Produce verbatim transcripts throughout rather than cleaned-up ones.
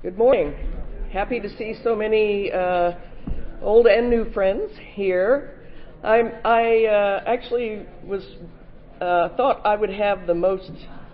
Good morning. Happy to see so many uh, old and new friends here. I'm, I uh, actually was uh, thought I would have the most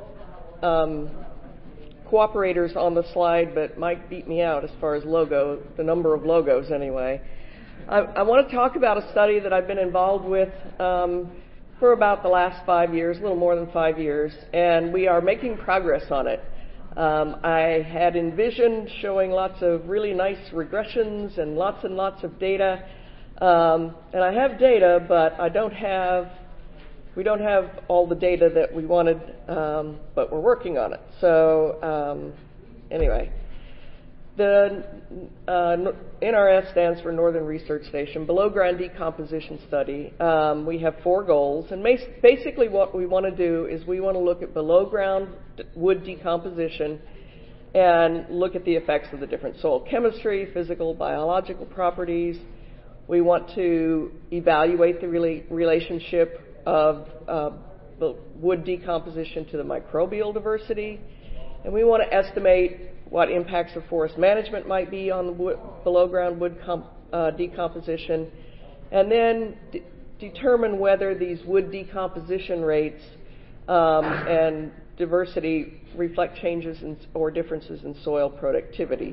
um, cooperators on the slide, but Mike beat me out as far as logo, the number of logos anyway. I, I want to talk about a study that I've been involved with um, for about the last five years, a little more than five years, and we are making progress on it. Um, I had envisioned showing lots of really nice regressions and lots and lots of data. Um, and I have data, but I don't have, we don't have all the data that we wanted, um, but we're working on it. So um, anyway, the uh, N R S stands for Northern Research Station, Below Ground Decomposition Study. Um, we have four goals, and basically what we want to do is we want to look at below ground wood decomposition and look at the effects of the different soil chemistry, physical, biological properties. We want to evaluate the rela- relationship of uh, the wood decomposition to the microbial diversity, and we want to estimate what impacts of forest management might be on the wood, below ground wood comp, uh, decomposition, and then d- determine whether these wood decomposition rates um, and diversity reflect changes in, or differences in soil productivity.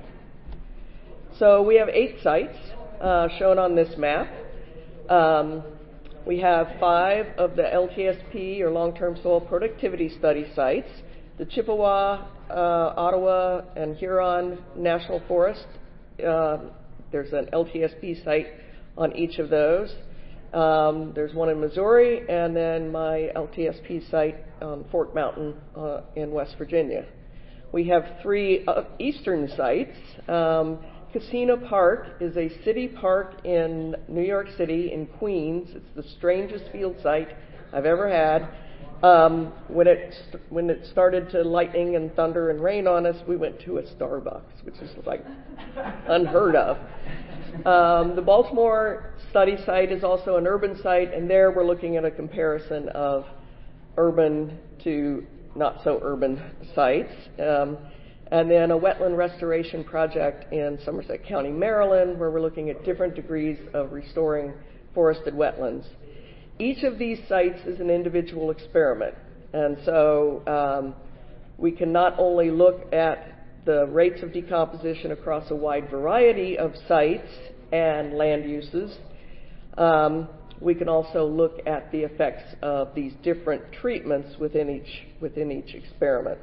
So we have eight sites uh, shown on this map. Um, we have five of the L T S P, or long-term soil productivity study sites. The Chippewa, uh, Ottawa, and Huron National Forest. Uh, there's an L T S P site on each of those. Um, there's one in Missouri, and then my L T S P site on Fort Mountain uh, in West Virginia. We have three uh, eastern sites. Um, Casino Park is a city park in New York City, in Queens. It's the strangest field site I've ever had. Um, when it st- when it started to lightning and thunder and rain on us, we went to a Starbucks, which is like unheard of. Um, the Baltimore study site is also an urban site, and there we're looking at a comparison of urban to not so urban sites. Um, and then a wetland restoration project in Somerset County, Maryland, where we're looking at different degrees of restoring forested wetlands. Each of these sites is an individual experiment, and so um, we can not only look at the rates of decomposition across a wide variety of sites and land uses, um, we can also look at the effects of these different treatments within each within each experiment.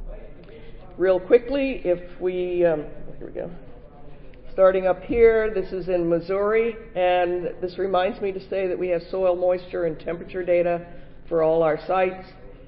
Real quickly, if we, um, here we go. Starting up here, this is in Missouri, and this reminds me to say that we have soil moisture and temperature data for all our sites.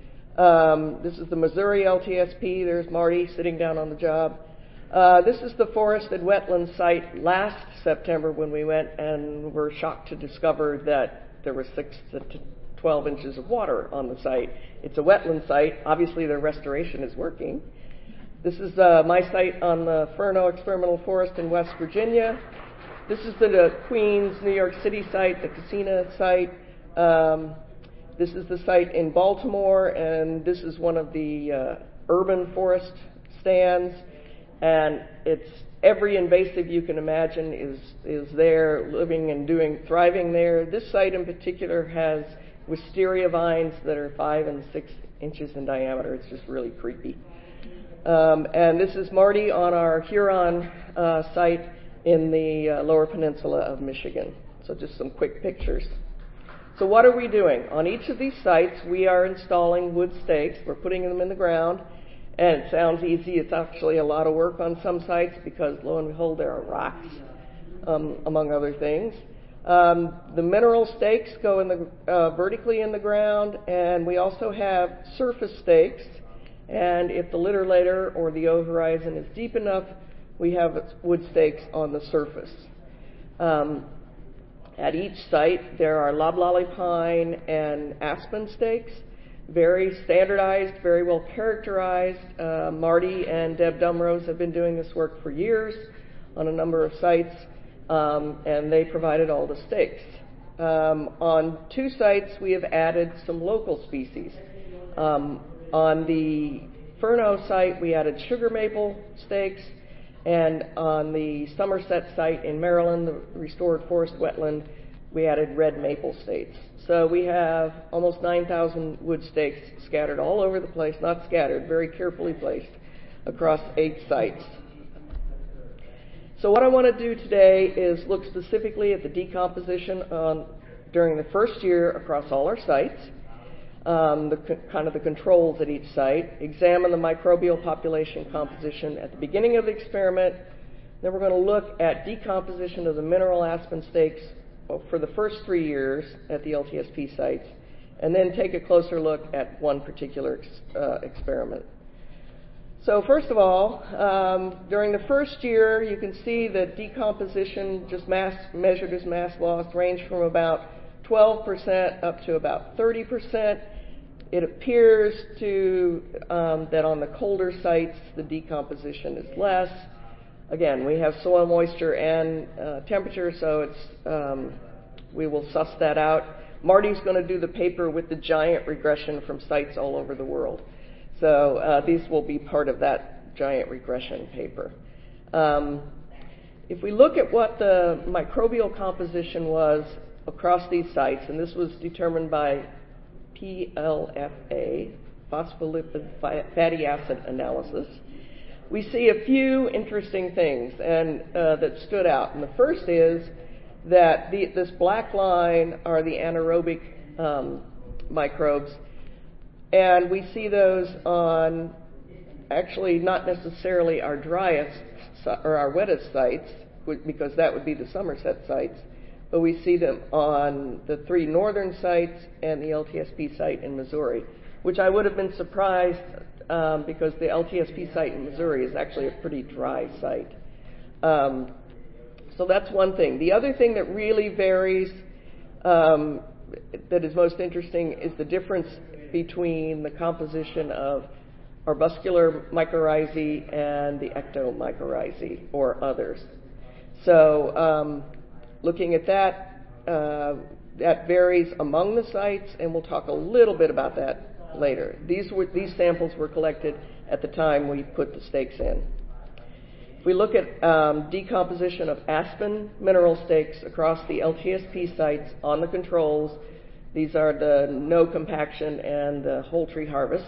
Um, this is the Missouri L T S P. There's Marty sitting down on the job. Uh, this is the forested wetland site last September when we went, and were shocked to discover that there were six to twelve inches of water on the site. It's a wetland site. Obviously, the restoration is working. This is uh, my site on the Furno Experimental Forest in West Virginia. This is the uh, Queens, New York City site, the Casino site. Um, this is the site in Baltimore, and this is one of the uh, urban forest stands. And it's every invasive you can imagine is is there, living and doing, thriving there. This site in particular has wisteria vines that are five and six inches in diameter. It's just really creepy. Um, and this is Marty on our Huron uh, site in the uh, Lower Peninsula of Michigan. So just some quick pictures. So what are we doing? On each of these sites, we are installing wood stakes. We're putting them in the ground. And it sounds easy. It's actually a lot of work on some sites because, lo and behold, there are rocks, um, among other things. Um, the mineral stakes go in the uh, vertically in the ground, and we also have surface stakes. And if the litter layer or the O horizon is deep enough, we have wood stakes on the surface. Um, at each site, there are loblolly pine and aspen stakes, very standardized, very well characterized. Uh, Marty and Deb Dumrose have been doing this work for years on a number of sites, um, and they provided all the stakes. Um, on two sites, we have added some local species. Um, on the Furno site, we added sugar maple stakes, And on the Somerset site in Maryland, the restored forest wetland, we added red maple states. So we have almost nine thousand wood stakes scattered all over the place, not scattered, very carefully placed across eight sites. So what I want to do today is look specifically at the decomposition on, during the first year across all our sites, um, the kind of the controls at each site, examine the microbial population composition at the beginning of the experiment. Then we're going to look at decomposition of the mineral aspen stakes for the first three years at the L T S P sites, and then take a closer look at one particular ex uh, experiment. So first of all, um, during the first year, you can see that decomposition, just mass measured as mass loss, ranged from about twelve percent up to about thirty percent. It appears to um, that on the colder sites, the decomposition is less. Again, we have soil moisture and uh, temperature, so it's um, we will suss that out. Marty's going to do the paper with the giant regression from sites all over the world. So uh, these will be part of that giant regression paper. Um, if we look at what the microbial composition was across these sites, and this was determined by P L F A, phospholipid fatty acid analysis, we see a few interesting things and uh, that stood out. And the first is that the, this black line are the anaerobic um, microbes, and we see those on actually not necessarily our driest or our wettest sites, because that would be the Somerset sites, but we see them on the three northern sites and the L T S P site in Missouri, which I would have been surprised um, because the L T S P site in Missouri is actually a pretty dry site. Um, so that's one thing. The other thing that really varies, um, that is most interesting, is the difference between the composition of arbuscular mycorrhizae and the ectomycorrhizae or others. So um, looking at that, uh, that varies among the sites, and we'll talk a little bit about that later. These were, these samples were collected at the time we put the stakes in. If we look at um, decomposition of aspen mineral stakes across the L T S P sites on the controls, these are the no compaction and the whole tree harvest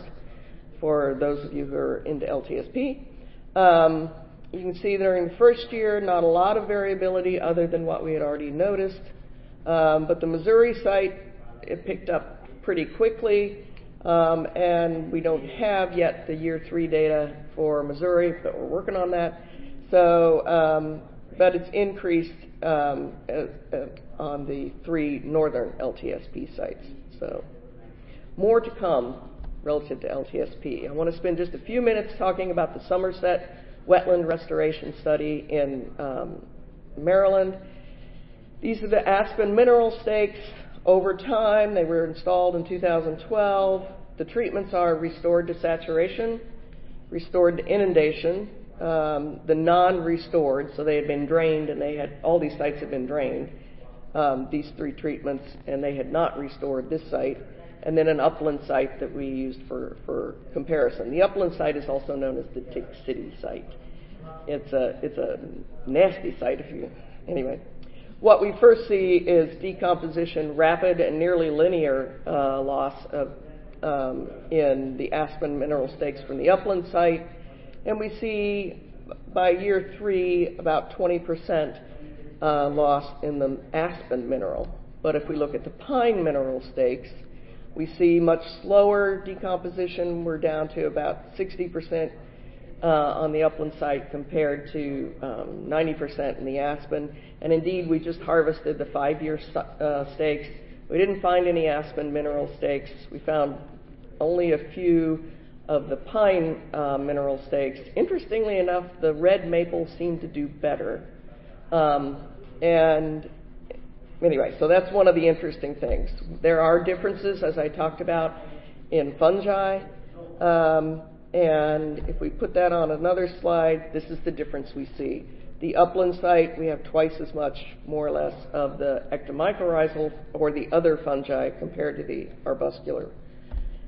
for those of you who are into L T S P. Um, you can see during the first year, not a lot of variability other than what we had already noticed. Um, but the Missouri site, it picked up pretty quickly. Um, and we don't have yet the year three data for Missouri, but we're working on that. So, um, but it's increased um, uh, uh, on the three northern L T S P sites. So, more to come relative to L T S P. I want to spend just a few minutes talking about the Somerset Wetland Restoration Study in um, Maryland. These are the aspen mineral stakes. Over time, they were installed in two thousand twelve. The treatments are restored to saturation, restored to inundation, um, the non-restored, so they had been drained, and they had all these sites had been drained, um, these three treatments, and they had not restored this site, and then an upland site that we used for, for comparison. The upland site is also known as the Tick City site. It's a, it's a nasty site if you, anyway. What we first see is decomposition, rapid and nearly linear uh, loss of, um, in the aspen mineral stakes from the upland site. And we see by year three about twenty percent uh, loss in the aspen mineral. But if we look at the pine mineral stakes, we see much slower decomposition. We're down to about sixty percent Uh, on the upland site compared to um, ninety percent in the aspen. And indeed, we just harvested the five-year uh, stakes. We didn't find any aspen mineral stakes. We found only a few of the pine uh, mineral stakes. Interestingly enough, the red maple seemed to do better. Um, and anyway, so that's one of the interesting things. There are differences, as I talked about, in fungi. Um, And if we put that on another slide, this is the difference we see. The upland site, we have twice as much, more or less, of the ectomycorrhizal or the other fungi compared to the arbuscular.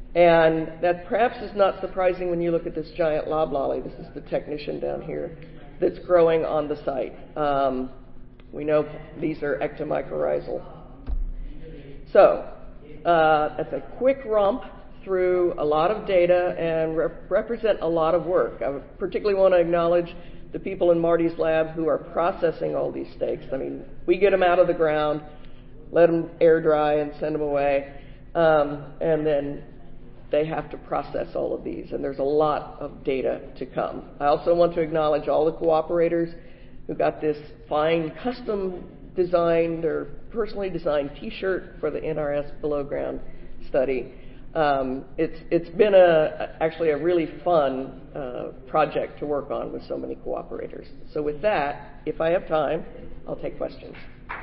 And that perhaps is not surprising when you look at this giant loblolly. This is the technician down here. that's growing on the site. Um, we know these are ectomycorrhizal. So uh, that's a quick romp through a lot of data and rep- represent a lot of work. I particularly want to acknowledge the people in Marty's lab who are processing all these steaks. I mean, we get them out of the ground, let them air dry and send them away, um, and then they have to process all of these, and there's a lot of data to come. I also want to acknowledge all the cooperators who got this fine custom designed or personally designed t-shirt for the N R S below ground study. Um, it's it's been a actually a really fun uh, project to work on with so many cooperators. So with that, if I have time, I'll take questions.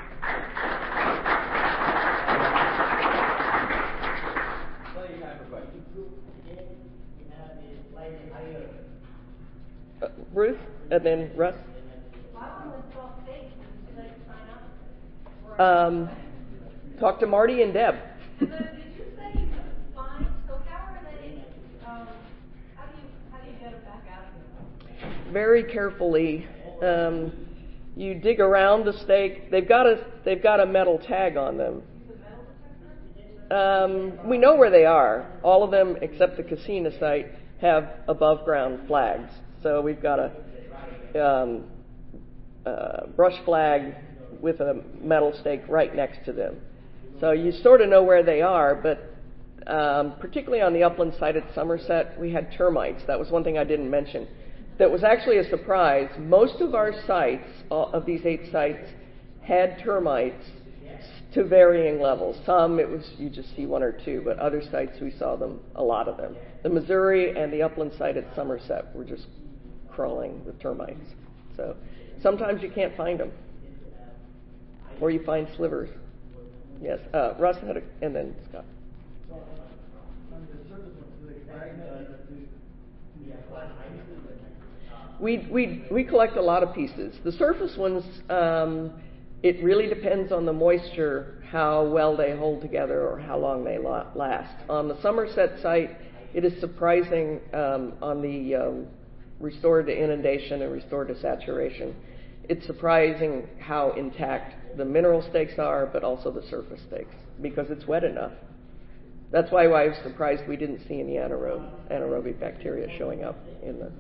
Uh, Ruth, and then Russ. Um, talk to Marty and Deb. Did you say fine? So how are they? Um, how do you how do you get it back out of here? Very carefully. Um, you dig around the stake. They've got a they've got a metal tag on them. Um, we know where they are. All of them, except the casino site, have above ground flags. So we've got a um, uh, brush flag with a metal stake right next to them. So you sort of know where they are, but um, particularly on the upland site at Somerset, we had termites. That was one thing I didn't mention. That was actually a surprise. Most of our sites, all of these eight sites, had termites to varying levels. Some it was you just see one or two, but other sites we saw them, a lot of them. The Missouri and the upland site at Somerset were just crawling with termites. So sometimes you can't find them, or you find slivers. Yes, uh, Russ had a, and then Scott. We we we collect a lot of pieces. The surface ones, um, it really depends on the moisture, how well they hold together or how long they la- last. On the Somerset site, it is surprising um, on the um, restored to inundation and restored to saturation. It's surprising how intact the mineral stakes are, but also the surface stakes, because it's wet enough. That's why I was surprised we didn't see any anaerobe, anaerobic bacteria showing up in the.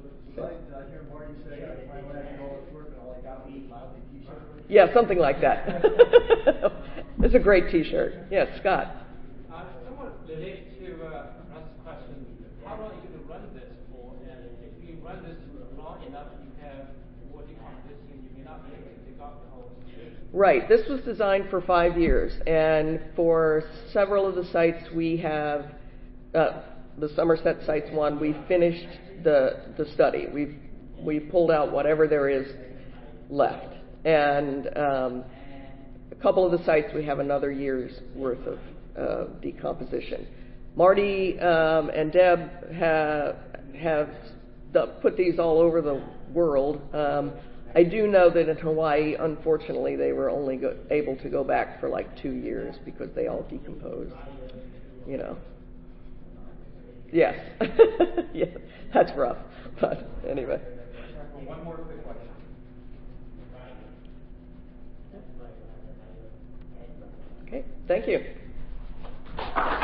Yeah, something like that. It's a great T-shirt. Yes, Scott. Uh, somewhat related to uh, Russ's question, how long are you going to run this for? And if you run this long enough, you have more decomposition, you may not be able to dig up the whole situation. Right. This was designed for five years, and for several of the sites we have, uh, the Somerset sites one, we finished the the study. We've we pulled out whatever there is left, and um, a couple of the sites we have another year's worth of uh, decomposition. Marty um, and Deb have have put these all over the world. Um, I do know that in Hawaii, unfortunately, they were only go- able to go back for like two years because they all decomposed. You know. Yes. Yeah, that's rough. But anyway. One more quick question. Okay. Thank you.